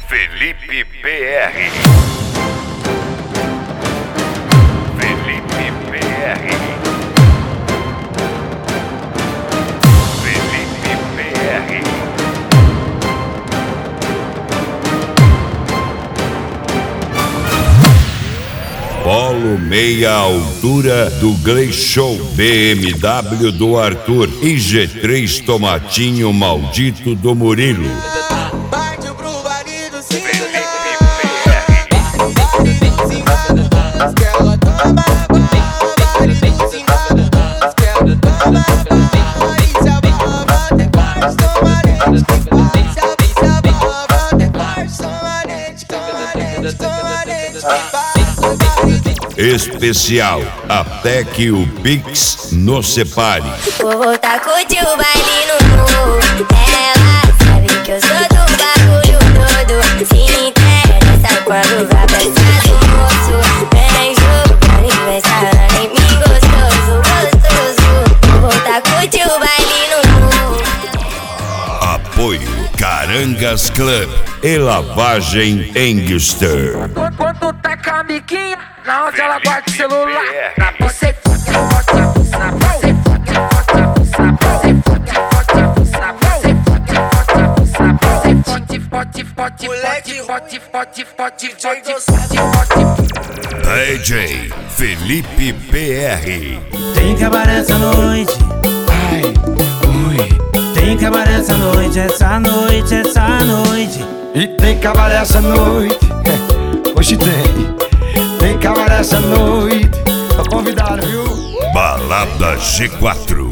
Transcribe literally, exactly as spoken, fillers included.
Felipe P R. Felipe P R. Felipe P R. Polo meia altura do Gleishow, B M W do Arthur e G três Tomatinho maldito do Murilo. Partiu pro vale do Cinza. Especial, até que o Pix nos separe. Vou voltar, curtir o baile no morro. Ela sabe que eu sou do bagulho todo. Se interessa quando vai pensar do moço. Vem jogar e pensar em mim gostoso, gostoso. Vou voltar, curtir o baile no morro. Apoio Carangas Club e Lavagem Engster. Quando tá com a amiguinha, na onde ela guarda o celular. Na buceta, bota a buça, na buceta, bota a buça, na buceta, bota a buça, na buceta, bota a buça, na buceta. Pode, pode, pode, pode, pode, pode, pode, pode, pode. D J Felipe P R. Tem cabaré essa noite, ai, ui. Tem cabaré essa noite, essa noite, essa noite. E tem cabaré essa noite, hoje tem. Tem cabaré essa noite, tô convidado, viu? Balada G quatro.